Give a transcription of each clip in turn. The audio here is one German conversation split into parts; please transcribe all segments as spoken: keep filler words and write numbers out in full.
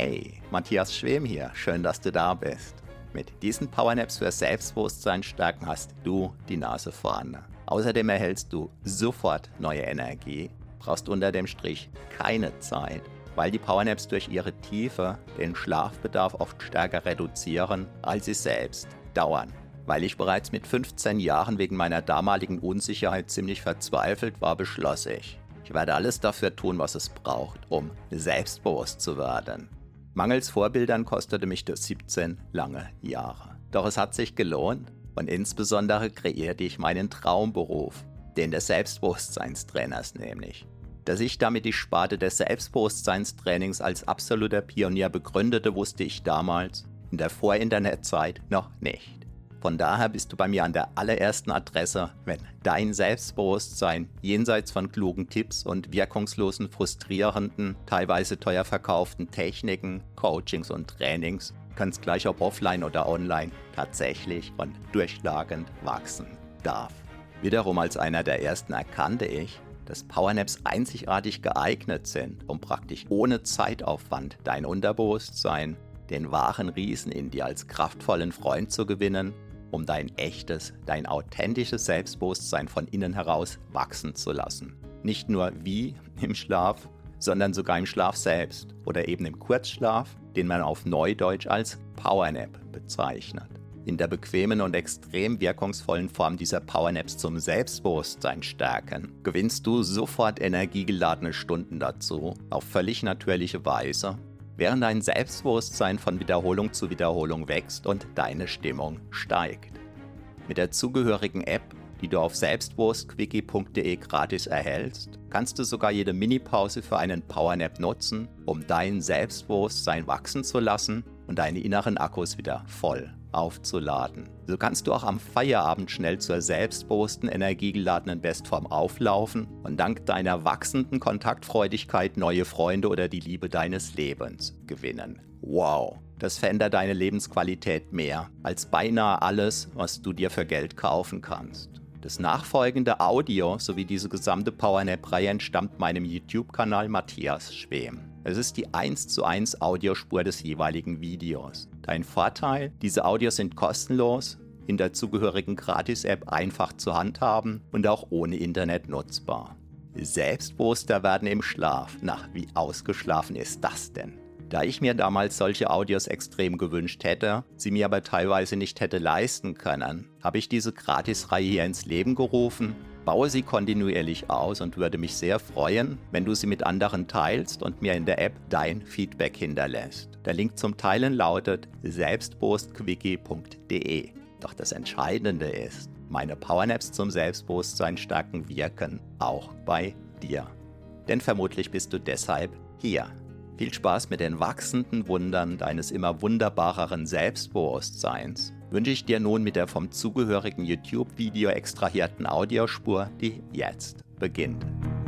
Hey, Matthias Schwem hier, schön, dass du da bist. Mit diesen Powernaps für Selbstbewusstsein stärken hast du die Nase vorne. Außerdem erhältst du sofort neue Energie, brauchst unter dem Strich keine Zeit, weil die Powernaps durch ihre Tiefe den Schlafbedarf oft stärker reduzieren, als sie selbst dauern. Weil ich bereits mit fünfzehn Jahren wegen meiner damaligen Unsicherheit ziemlich verzweifelt war, beschloss ich, ich werde alles dafür tun, was es braucht, um selbstbewusst zu werden. Mangels Vorbildern kostete mich das siebzehn lange Jahre. Doch es hat sich gelohnt und insbesondere kreierte ich meinen Traumberuf, den des Selbstbewusstseinstrainers nämlich. Dass ich damit die Sparte des Selbstbewusstseinstrainings als absoluter Pionier begründete, wusste ich damals in der Vor-Internet-Zeit noch nicht. Von daher bist du bei mir an der allerersten Adresse, wenn dein Selbstbewusstsein jenseits von klugen Tipps und wirkungslosen, frustrierenden, teilweise teuer verkauften Techniken, Coachings und Trainings, ganz gleich ob offline oder online, tatsächlich und durchschlagend wachsen darf. Wiederum als einer der ersten erkannte ich, dass Powernaps einzigartig geeignet sind, um praktisch ohne Zeitaufwand dein Unterbewusstsein, den wahren Riesen in dir als kraftvollen Freund zu gewinnen, um dein echtes, dein authentisches Selbstbewusstsein von innen heraus wachsen zu lassen. Nicht nur wie im Schlaf, sondern sogar im Schlaf selbst oder eben im Kurzschlaf, den man auf Neudeutsch als Powernap bezeichnet. In der bequemen und extrem wirkungsvollen Form dieser Powernaps zum Selbstbewusstsein stärken, gewinnst du sofort energiegeladene Stunden dazu, auf völlig natürliche Weise, während dein Selbstbewusstsein von Wiederholung zu Wiederholung wächst und deine Stimmung steigt. Mit der zugehörigen App, die du auf selbstbewusstquickie punkt de gratis erhältst, kannst du sogar jede Minipause für einen Powernap nutzen, um dein Selbstbewusstsein wachsen zu lassen und deine inneren Akkus wieder voll aufzuladen. So kannst du auch am Feierabend schnell zur selbstbewussten, energiegeladenen Bestform auflaufen und dank deiner wachsenden Kontaktfreudigkeit neue Freunde oder die Liebe deines Lebens gewinnen. Wow, das verändert deine Lebensqualität mehr als beinahe alles, was du dir für Geld kaufen kannst. Das nachfolgende Audio sowie diese gesamte Powernap-Reihe entstammt meinem YouTube-Kanal Matthias Schwem. Es ist die eins zu eins Audiospur des jeweiligen Videos. Dein Vorteil, diese Audios sind kostenlos, in der zugehörigen Gratis-App einfach zu handhaben und auch ohne Internet nutzbar. Selbstbewusster werden im Schlaf. Na, wie ausgeschlafen ist das denn? Da ich mir damals solche Audios extrem gewünscht hätte, sie mir aber teilweise nicht hätte leisten können, habe ich diese Gratisreihe hier ins Leben gerufen, baue sie kontinuierlich aus und würde mich sehr freuen, wenn du sie mit anderen teilst und mir in der App dein Feedback hinterlässt. Der Link zum Teilen lautet selbstbewusstquickie punkt de. Doch das Entscheidende ist, meine Powernaps zum Selbstbewusstsein stärken wirken auch bei dir. Denn vermutlich bist du deshalb hier. Viel Spaß mit den wachsenden Wundern deines immer wunderbareren Selbstbewusstseins wünsche ich dir nun mit der vom zugehörigen YouTube-Video extrahierten Audiospur, die jetzt beginnt.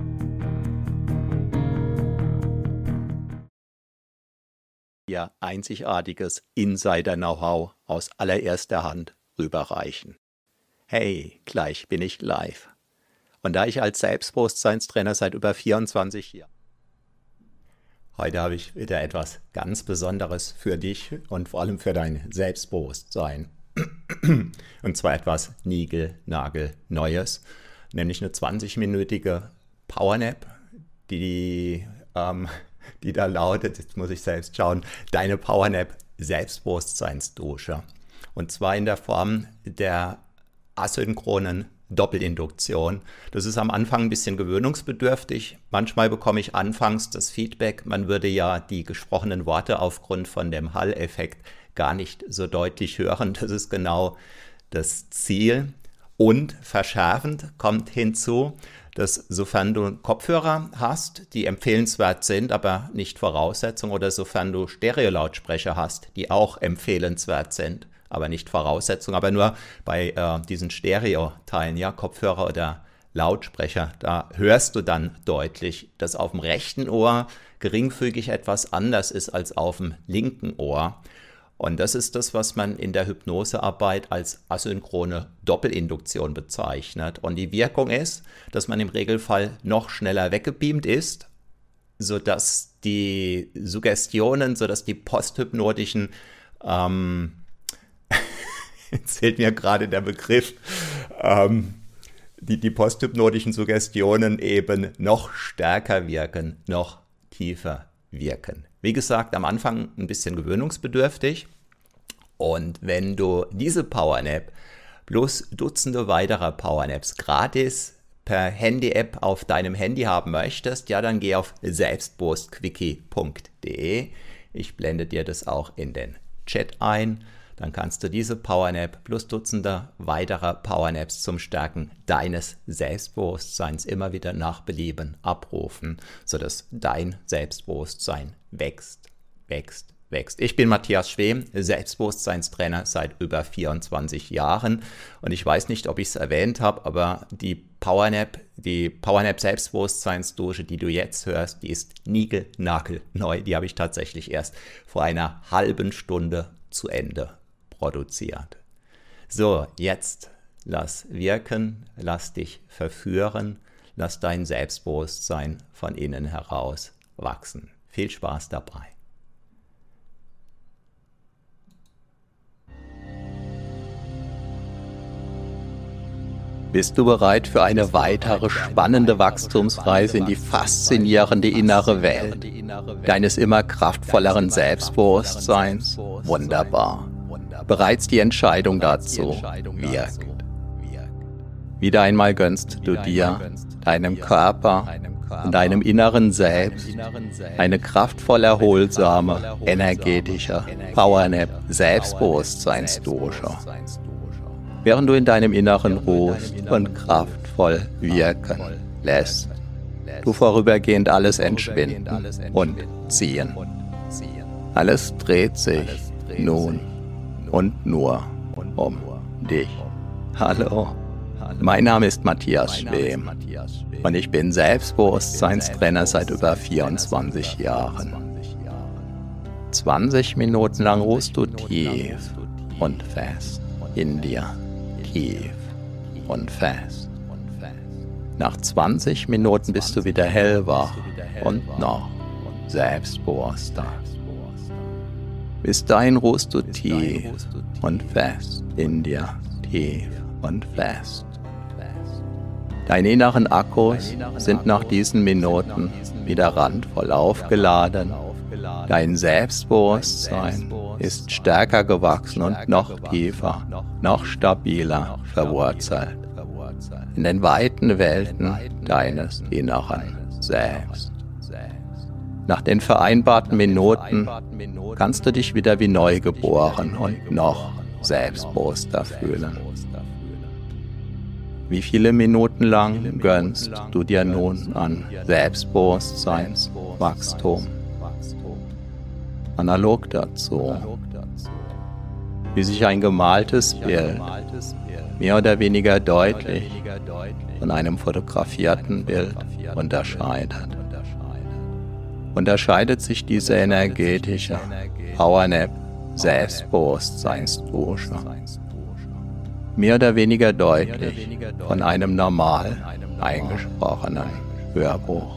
Ihr einzigartiges Insider-Know-how aus allererster Hand rüberreichen. Hey, gleich bin ich live. Und da ich als Selbstbewusstseinstrainer seit über vierundzwanzig Jahren Heute habe ich wieder etwas ganz Besonderes für dich und vor allem für dein Selbstbewusstsein. Und zwar etwas niegelnagelneues, nämlich eine zwanzig-minütige Powernap, die, ähm, die da lautet, jetzt muss ich selbst schauen, deine Powernap Selbstbewusstseinsdusche. Und zwar in der Form der asynchronen Doppelinduktion. Das ist am Anfang ein bisschen gewöhnungsbedürftig. Manchmal bekomme ich anfangs das Feedback, man würde ja die gesprochenen Worte aufgrund von dem Hall-Effekt gar nicht so deutlich hören. Das ist genau das Ziel. Und verschärfend kommt hinzu, dass sofern du Kopfhörer hast, die empfehlenswert sind, aber nicht Voraussetzung, oder sofern du Stereolautsprecher hast, die auch empfehlenswert sind, aber nicht Voraussetzung, aber nur bei äh, diesen Stereo-Teilen, ja, Kopfhörer oder Lautsprecher, da hörst du dann deutlich, dass auf dem rechten Ohr geringfügig etwas anders ist als auf dem linken Ohr. Und das ist das, was man in der Hypnosearbeit als asynchrone Doppelinduktion bezeichnet. Und die Wirkung ist, dass man im Regelfall noch schneller weggebeamt ist sodass die Suggestionen, sodass die posthypnotischen, ähm, jetzt fehlt mir gerade der Begriff, ähm, die, die posthypnotischen Suggestionen eben noch stärker wirken, noch tiefer wirken. Wie gesagt, am Anfang ein bisschen gewöhnungsbedürftig. Und wenn du diese Powernap plus Dutzende weiterer Powernaps gratis per Handy-App auf deinem Handy haben möchtest, ja, dann geh auf selbstbewusstquickie punkt de. Ich blende dir das auch in den Chat ein. Dann kannst du diese Powernap plus Dutzende weiterer Powernaps zum Stärken deines Selbstbewusstseins immer wieder nach Belieben abrufen, sodass dein Selbstbewusstsein wächst, wächst, wächst. Ich bin Matthias Schwem, Selbstbewusstseinstrainer seit über vierundzwanzig Jahren und ich weiß nicht, ob ich es erwähnt habe, aber die Powernap, die Powernap Selbstbewusstseinsdusche, die du jetzt hörst, die ist niegelnagelneu. Die habe ich tatsächlich erst vor einer halben Stunde zu Ende produziert. So, jetzt lass wirken, lass dich verführen, lass dein Selbstbewusstsein von innen heraus wachsen. Viel Spaß dabei. Bist du bereit für eine weitere spannende Wachstumsreise in die faszinierende innere Welt deines immer kraftvolleren Selbstbewusstseins? Wunderbar. Bereits die Entscheidung dazu wirkt. Wieder einmal gönnst du dir, deinem Körper und deinem inneren Selbst eine kraftvoll erholsame, energetische Powernap Selbstbewusstseinsdusche. Während du in deinem Inneren ruhst und kraftvoll wirken lässt, du vorübergehend alles entschwinden und ziehen. Alles dreht sich nun und nur um dich. Hallo, mein Name ist Matthias Schwem und ich bin Selbstbewusstseinstrainer seit über vierundzwanzig Jahren. zwanzig Minuten lang ruhst du tief und fest in dir. Tief und fest. Nach zwanzig Minuten bist du wieder hellwach und noch selbstbewusster. Bis dahin ruhst du tief und fest in dir, tief und fest. Deine inneren Akkus sind nach diesen Minuten wieder randvoll aufgeladen. Dein Selbstbewusstsein ist stärker gewachsen und noch tiefer, noch stabiler verwurzelt in den weiten Welten deines inneren Selbst. Nach den vereinbarten Minuten kannst du dich wieder wie neu geboren und noch selbstbewusster fühlen. Wie viele Minuten lang gönnst du dir nun an Selbstbewusstseinswachstum? Analog dazu, wie sich ein gemaltes Bild mehr oder weniger deutlich von einem fotografierten Bild unterscheidet. Unterscheidet sich diese energetische Powernap Selbstbewusstseinsdusche mehr oder weniger deutlich von einem normal eingesprochenen Hörbuch.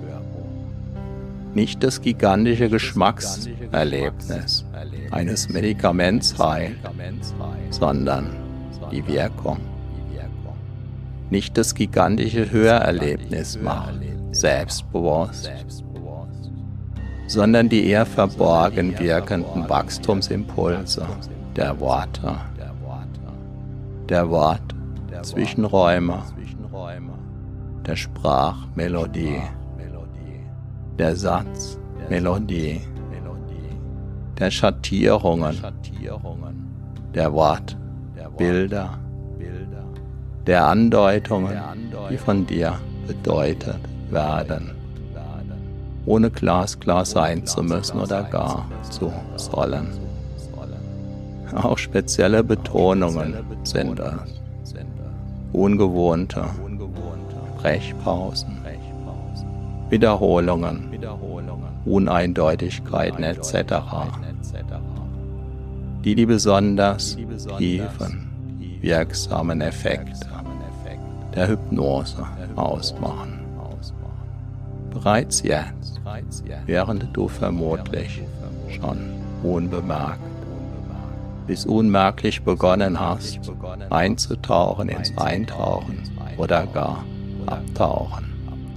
Nicht das gigantische Geschmackserlebnis eines Medikaments heilt, sondern die Wirkung. Nicht das gigantische Hörerlebnis macht selbstbewusst, sondern die eher verborgen wirkenden Wachstumsimpulse der Worte, der Wort-Zwischenräume, der Sprachmelodie, der Satzmelodie, der Schattierungen, der Wortbilder, der Andeutungen, die von dir bedeutet werden, ohne glasklar sein zu müssen oder gar zu sollen. Auch spezielle Betonungen sind es, ungewohnte Sprechpausen, Wiederholungen, Uneindeutigkeiten et cetera, die die besonders tiefen, wirksamen Effekte der Hypnose ausmachen. Bereits jetzt, während du vermutlich schon unbemerkt bis unmerklich begonnen hast, einzutauchen ins Eintauchen oder gar Abtauchen.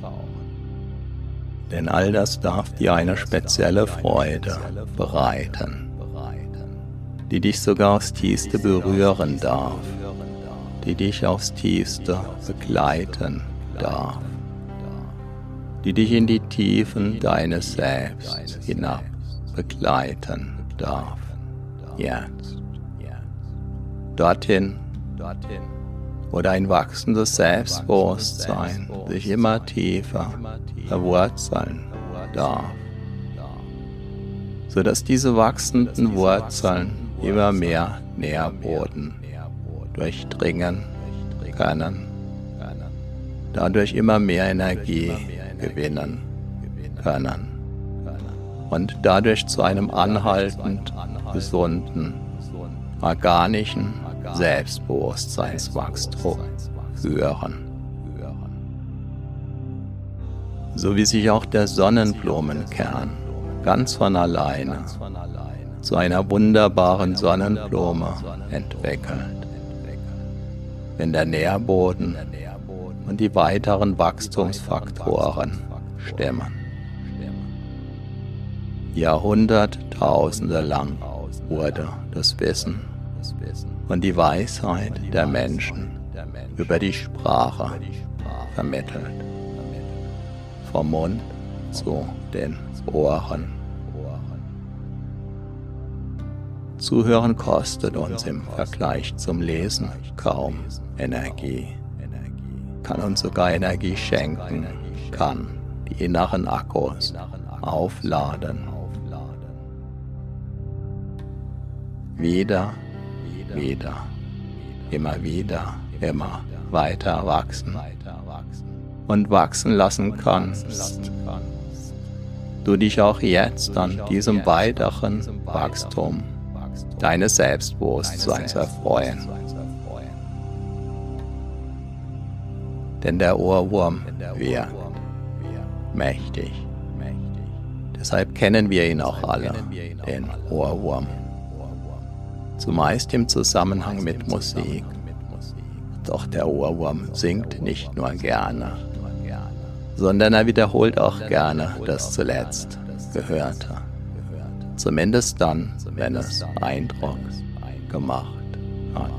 Denn all das darf dir eine spezielle Freude bereiten, die dich sogar aufs Tiefste berühren darf, die dich aufs Tiefste begleiten darf, die dich in die Tiefen deines Selbst hinab begleiten darf. Jetzt. Dorthin, wo dein wachsendes Selbstbewusstsein sich immer tiefer verwurzeln darf, sodass diese wachsenden Wurzeln immer mehr Nährboden durchdringen können, dadurch immer mehr Energie gewinnen können und dadurch zu einem anhaltend gesunden, organischen Selbstbewusstseinswachstum führen. So wie sich auch der Sonnenblumenkern ganz von alleine zu einer wunderbaren Sonnenblume entwickelt, wenn der Nährboden und die weiteren Wachstumsfaktoren stimmen. Jahrhunderttausende lang wurde das Wissen und die Weisheit der Menschen über die Sprache vermittelt, vom Mund zu den Ohren. Zuhören kostet uns im Vergleich zum Lesen kaum Energie, kann uns sogar Energie schenken, kann die inneren Akkus aufladen. Wieder, wieder, immer wieder, immer weiter wachsen und wachsen lassen kannst. Du dich auch jetzt an diesem weiteren Wachstum deines Selbstbewusstseins erfreuen. Denn der Ohrwurm wirkt mächtig. Deshalb kennen wir ihn auch alle, den Ohrwurm. Zumeist im Zusammenhang mit Musik. Doch der Ohrwurm singt nicht nur gerne, sondern er wiederholt auch gerne das zuletzt Gehörte. Zumindest dann, wenn es Eindruck gemacht hat.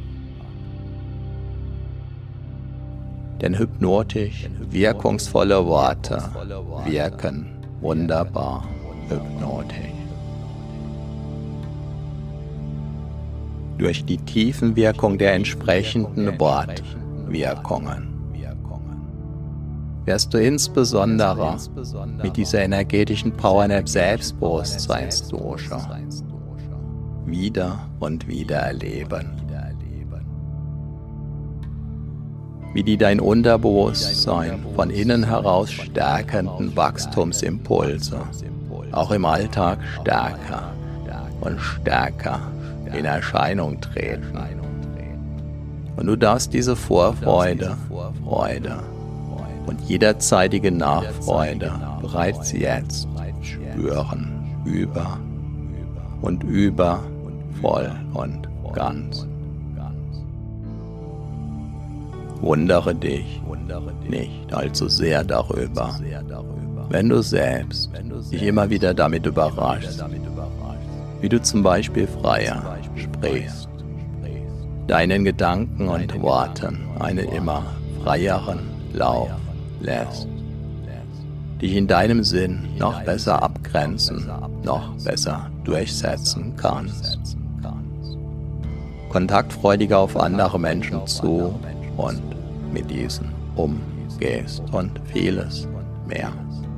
Denn hypnotisch wirkungsvolle Worte wirken wunderbar hypnotisch. Durch die Tiefenwirkung der entsprechenden Wortwirkungen wirst du insbesondere mit dieser energetischen Powernap Selbstbewusstseinsdosha wieder und wieder erleben, wie die dein Unterbewusstsein von innen heraus stärkenden Wachstumsimpulse auch im Alltag stärker und stärker in Erscheinung treten. Und du darfst diese Vorfreude, Freude und jederzeitige Nachfreude bereits jetzt spüren, über und über, voll und ganz. Wundere dich nicht allzu sehr darüber, wenn du selbst dich immer wieder damit überraschst, wie du zum Beispiel freier sprichst, deinen Gedanken und Worten einen immer freieren Lauf lässt, dich in deinem Sinn noch besser abgrenzen, noch besser durchsetzen kannst, kontaktfreudiger auf andere Menschen zu und mit diesen umgehst und vieles mehr.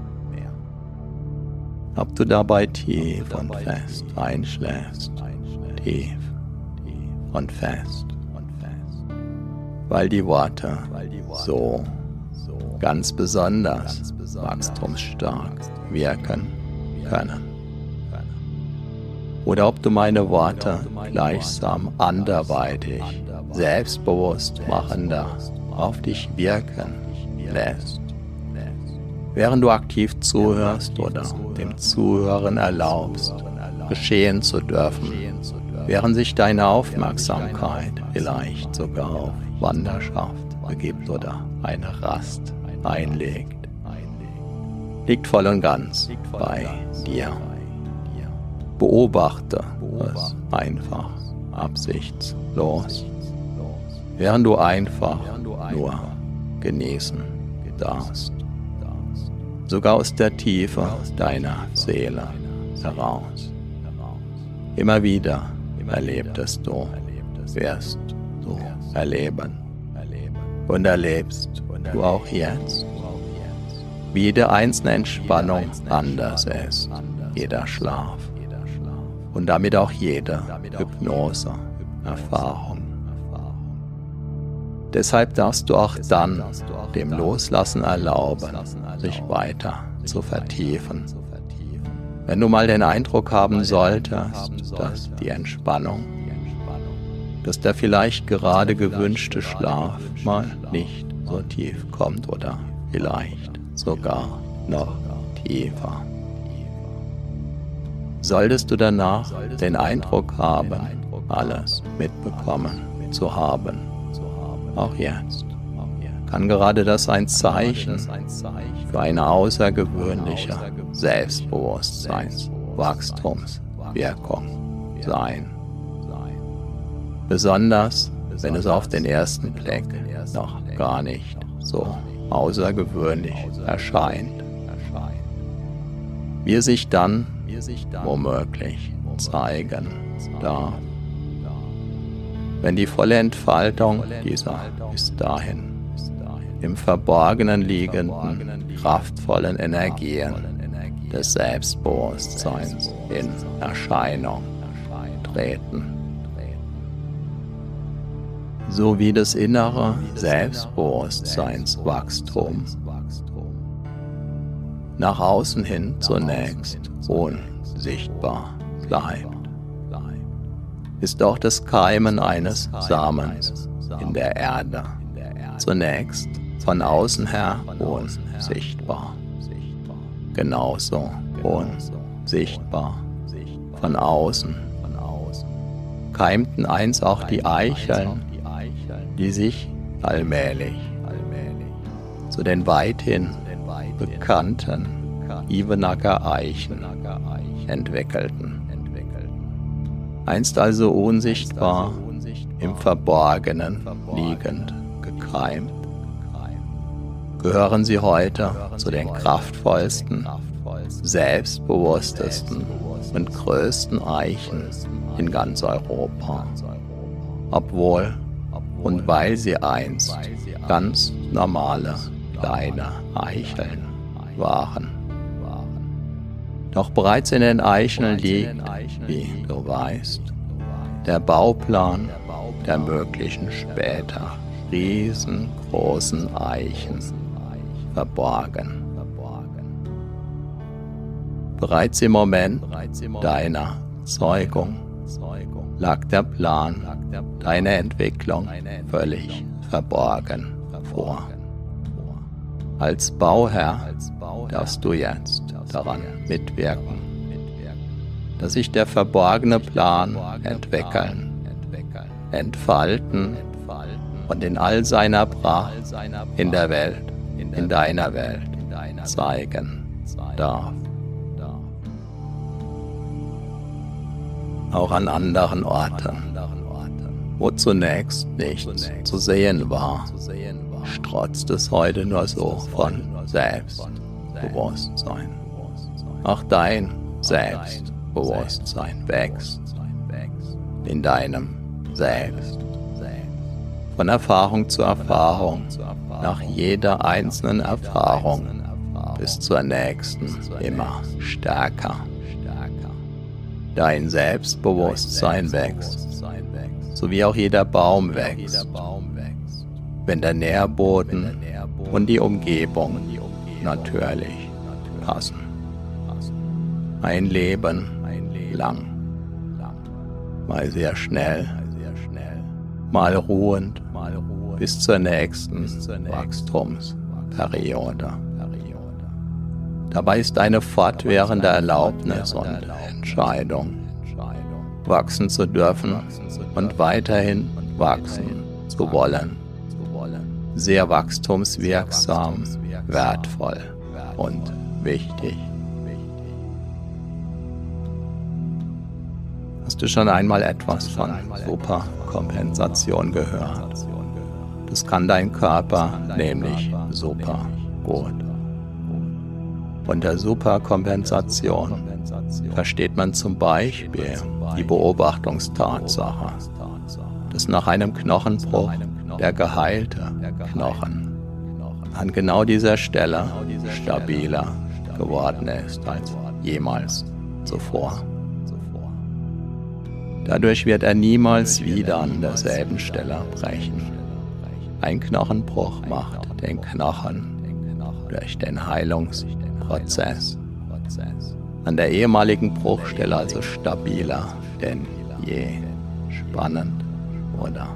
Ob du dabei tief und fest einschläfst, tief und fest, weil die Worte so ganz besonders wachstumsstark wirken können. Oder ob du meine Worte gleichsam anderweitig, selbstbewusst machender auf dich wirken lässt, Während du aktiv zuhörst oder dem Zuhören erlaubst, geschehen zu dürfen, während sich deine Aufmerksamkeit vielleicht sogar auf Wanderschaft begibt oder eine Rast einlegt, liegt voll und ganz bei dir. Beobachte es einfach absichtslos, während du einfach nur genießen darfst, sogar aus der Tiefe deiner Seele heraus. Immer wieder erlebtest du, wirst du erleben und erlebst du auch jetzt, wie jede einzelne Entspannung anders ist, jeder Schlaf und damit auch jede Hypnose-Erfahrung. Deshalb darfst du auch dann dem Loslassen erlauben, sich weiter zu vertiefen. Wenn du mal den Eindruck haben solltest, dass die Entspannung, dass der vielleicht gerade gewünschte Schlaf mal nicht so tief kommt oder vielleicht sogar noch tiefer. Solltest du danach den Eindruck haben, alles mitbekommen zu haben, auch jetzt, kann gerade das ein Zeichen für eine außergewöhnliche Selbstbewusstseinswachstumswirkung sein. Besonders, wenn es auf den ersten Blick noch gar nicht so außergewöhnlich erscheint, wie es sich dann womöglich zeigen darf, wenn die volle Entfaltung dieser bis dahin im Verborgenen liegenden, kraftvollen Energien des Selbstbewusstseins in Erscheinung treten. So wie das innere Selbstbewusstseinswachstum nach außen hin zunächst unsichtbar bleibt, ist auch das Keimen eines Samens in der Erde zunächst von außen her unsichtbar. Genauso unsichtbar von außen keimten einst auch die Eicheln, die sich allmählich zu den weithin bekannten Ivenacker Eichen entwickelten. Einst also unsichtbar, im Verborgenen liegend gekeimt, gehören sie heute zu den kraftvollsten, selbstbewusstesten und größten Eichen in ganz Europa. Obwohl und weil sie einst ganz normale kleine Eicheln waren. Doch bereits in den Eicheln liegt, wie du weißt, der Bauplan der möglichen später riesengroßen Eichen verborgen. Bereits im Moment deiner Zeugung lag der Plan deiner Entwicklung völlig verborgen vor. Als Bauherr darfst du jetzt daran mitwirken, dass sich der verborgene Plan entwickeln, entfalten und in all seiner Pracht in der Welt, in deiner Welt zeigen darf. Auch an anderen Orten, wo zunächst nichts zu sehen war, strotzt es heute nur so von Selbstbewusstsein. Auch dein Selbstbewusstsein wächst in deinem Selbst. Von Erfahrung zu Erfahrung, nach jeder einzelnen Erfahrung bis zur nächsten immer stärker. Dein Selbstbewusstsein wächst, so wie auch jeder Baum wächst, wenn der Nährboden und die Umgebung natürlich passen. Ein Leben lang, mal sehr schnell, mal ruhend, bis zur nächsten Wachstumsperiode. Dabei ist eine fortwährende Erlaubnis und Entscheidung, wachsen zu dürfen und weiterhin wachsen zu wollen, sehr wachstumswirksam, wertvoll und wichtig. Hast du schon einmal etwas von Superkompensation gehört? Das kann dein Körper nämlich super gut. Unter Superkompensation versteht man zum Beispiel die Beobachtungstatsache, dass nach einem Knochenbruch der geheilte Knochen an genau dieser Stelle stabiler geworden ist als jemals zuvor. Dadurch wird er niemals wieder an derselben Stelle brechen. Ein Knochenbruch macht den Knochen durch den Heilungsprozess an der ehemaligen Bruchstelle also stabiler denn je. Spannend, oder?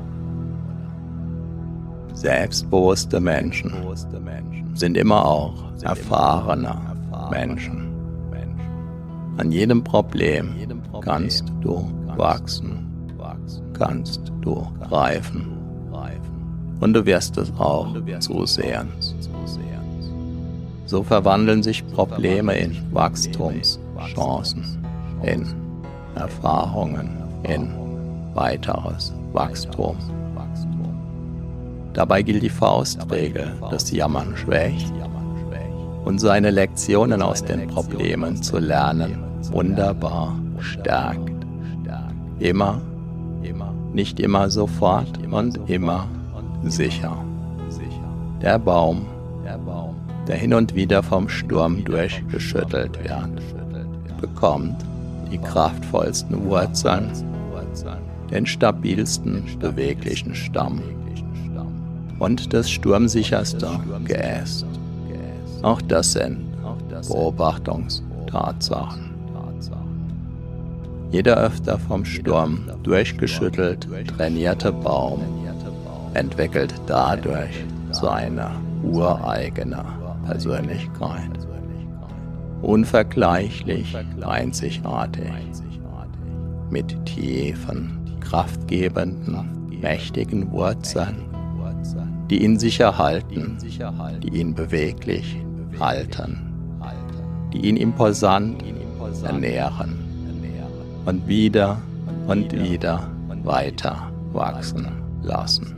Selbstbewusste Menschen sind immer auch erfahrene Menschen. An jedem Problem kannst du wachsen, kannst du reifen und du wirst es auch zusehen. So verwandeln sich Probleme in Wachstumschancen, in Erfahrungen, in weiteres Wachstum. Dabei gilt die Faustregel, dass Jammern schwächt und seine Lektionen aus den Problemen zu lernen wunderbar stärkt. Immer, nicht immer sofort und immer sicher. Der Baum, der hin und wieder vom Sturm durchgeschüttelt wird, bekommt die kraftvollsten Wurzeln, den stabilsten beweglichen Stamm und das sturmsicherste Geäst. Auch das sind Beobachtungstatsachen. Jeder öfter vom Sturm durchgeschüttelt trainierte Baum entwickelt dadurch seine ureigene Persönlichkeit. Unvergleichlich, einzigartig, mit tiefen, kraftgebenden, mächtigen Wurzeln, die ihn sicher halten, die ihn beweglich halten, die ihn imposant ernähren und wieder und wieder weiter wachsen lassen.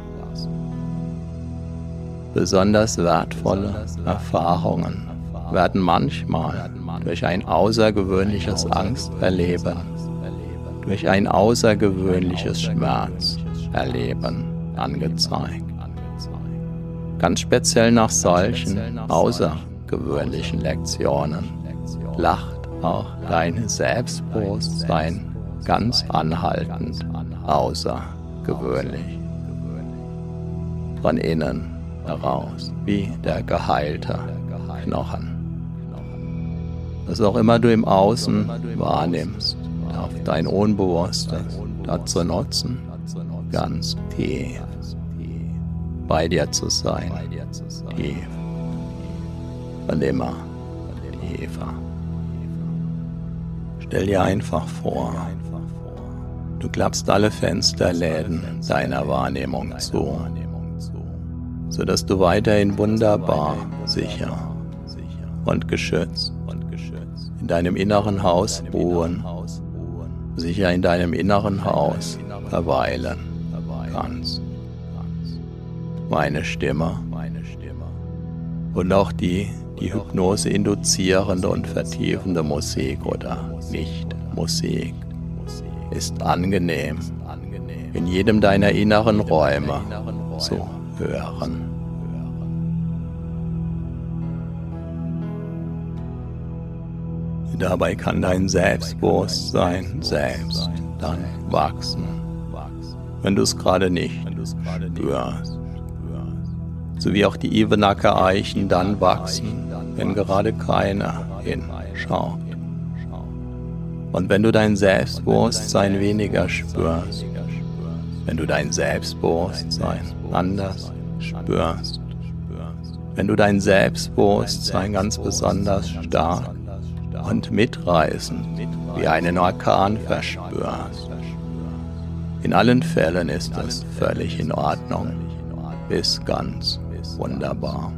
Besonders wertvolle Erfahrungen werden manchmal durch ein außergewöhnliches Angsterleben, durch ein außergewöhnliches Schmerzerleben angezeigt. Ganz speziell nach solchen außergewöhnlichen Lektionen lacht auch dein Selbstbewusstsein ganz anhaltend außergewöhnlich. Von innen heraus, wie der geheilte Knochen. Was auch immer du im Außen wahrnimmst, darf dein Unbewusstes dazu nutzen, ganz tief bei dir zu sein, tief und immer tiefer. Stell dir einfach vor, du klappst alle Fensterläden deiner Wahrnehmung zu, sodass du weiterhin wunderbar sicher und geschützt in deinem inneren Haus ruhen, sicher in deinem inneren Haus verweilen kannst. Meine Stimme und auch die, die Hypnose induzierende und vertiefende Musik oder Nicht-Musik ist angenehm in jedem deiner inneren Räume zu hören. Dabei kann dein Selbstbewusstsein selbst dann wachsen, wenn du es gerade nicht spürst. So wie auch die Ivenacker Eichen dann wachsen, wenn gerade keiner hinschaut. Und wenn du dein Selbstbewusstsein weniger spürst, wenn du dein Selbstbewusstsein anders spürst, wenn du dein Selbstbewusstsein ganz besonders stark und mitreißend wie einen Orkan verspürst. In allen Fällen ist es völlig in Ordnung, bis ganz wunderbar.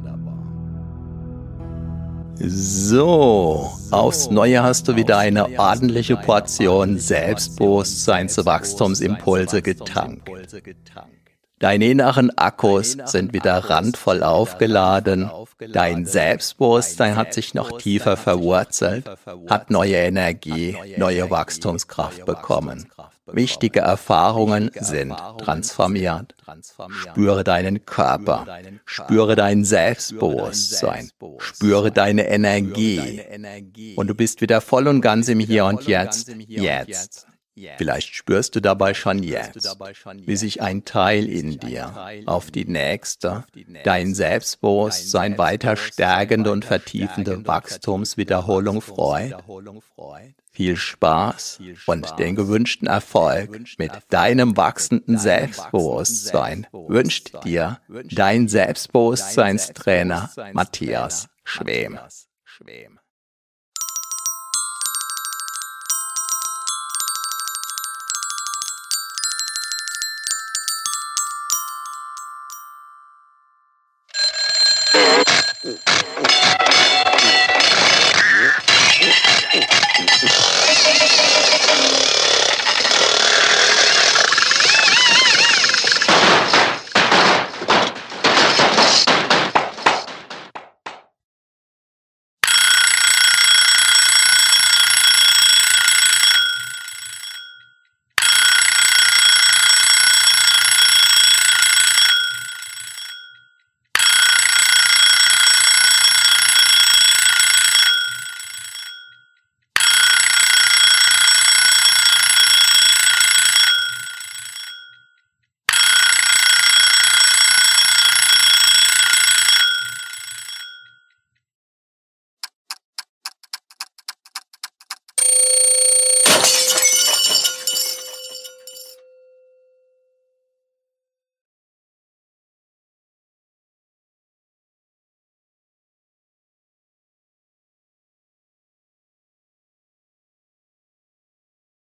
So, aufs Neue hast du wieder eine ordentliche Portion Selbstbewusstseinswachstumsimpulse getankt. Deine inneren Akkus sind wieder randvoll aufgeladen, dein Selbstbewusstsein hat sich noch tiefer verwurzelt, hat neue Energie, neue Wachstumskraft bekommen. Wichtige Erfahrungen sind transformiert. Spüre deinen Körper, spüre dein Selbstbewusstsein, spüre deine Energie und du bist wieder voll und ganz im Hier und Jetzt, jetzt. Vielleicht spürst du dabei schon jetzt, wie sich ein Teil in dir auf die nächste, dein Selbstbewusstsein weiter stärkende und vertiefende Wachstumswiederholung freut. Viel Spaß und den gewünschten Erfolg mit deinem wachsenden Selbstbewusstsein wünscht dir dein Selbstbewusstseinstrainer Matthias Schwem.